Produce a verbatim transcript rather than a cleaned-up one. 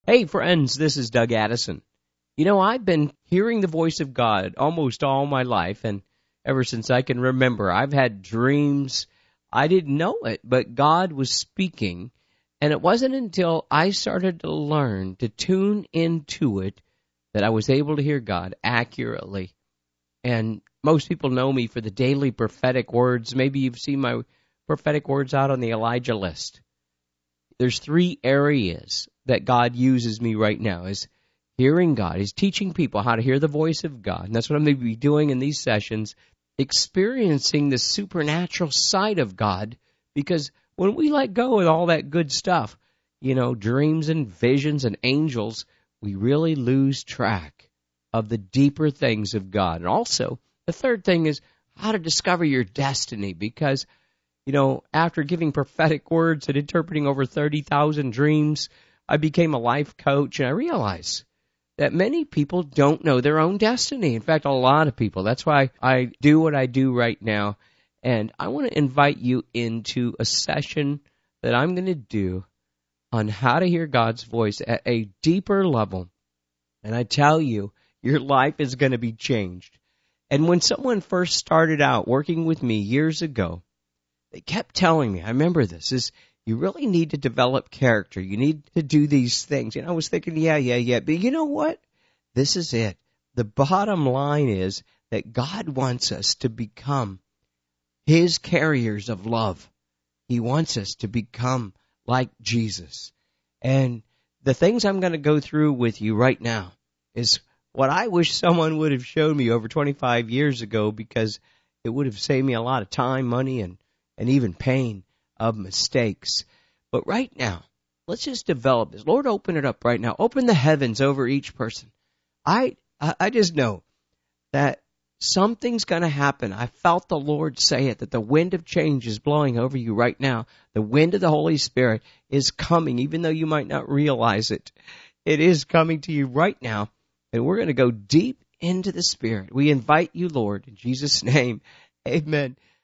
Hey friends, this is Doug Addison. You know, I've been hearing the voice of God almost all my life, and ever since I can remember, I've had dreams. I didn't know it, but God was speaking, and it wasn't until I started to learn to tune into it that I was able to hear God accurately. And most people know me for the daily prophetic words. Maybe you've seen my prophetic words out on the Elijah list. There's three areas that God uses me right now, is hearing God. He's teaching people how to hear the voice of God. And that's what I'm going to be doing in these sessions, experiencing the supernatural side of God. Because when we let go of all that good stuff, you know, dreams and visions and angels, we really lose track of the deeper things of God. And also, the third thing is how to discover your destiny. Because You know, after giving prophetic words and interpreting over thirty thousand dreams, I became a life coach, and I realized that many people don't know their own destiny. In fact, a lot of people. That's why I do what I do right now. And I want to invite you into a session that I'm going to do on how to hear God's voice at a deeper level. And I tell you, your life is going to be changed. And when someone first started out working with me years ago, they kept telling me, I remember this, is you really need to develop character. You need to do these things. And I was thinking, yeah, yeah, yeah. But you know what? This is it. The bottom line is that God wants us to become His carriers of love. He wants us to become like Jesus. And the things I'm going to go through with you right now is what I wish someone would have shown me over twenty-five years ago, because it would have saved me a lot of time, money, and and even pain of mistakes. But right now, let's just develop this. Lord, open it up right now. Open the heavens over each person. I I just know that something's going to happen. I felt the Lord say it, that the wind of change is blowing over you right now. The wind of the Holy Spirit is coming, even though you might not realize it. It is coming to you right now, and we're going to go deep into the Spirit. We invite you, Lord, in Jesus' name. Amen.